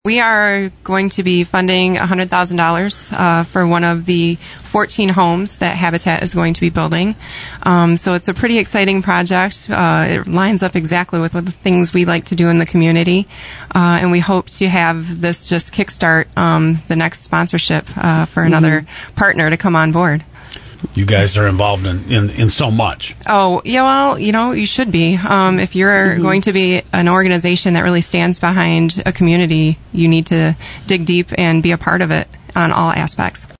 We are going to be funding $100,000 for one of the 14 homes that Habitat is going to be building. So it's a pretty exciting project. It lines up exactly with the things we like to do in the community. And we hope to have this just kickstart the next sponsorship for another partner to come on board. You guys are involved in so much. Oh, yeah, well, you should be. If you're going to be an organization that really stands behind a community, you need to dig deep and be a part of it on all aspects.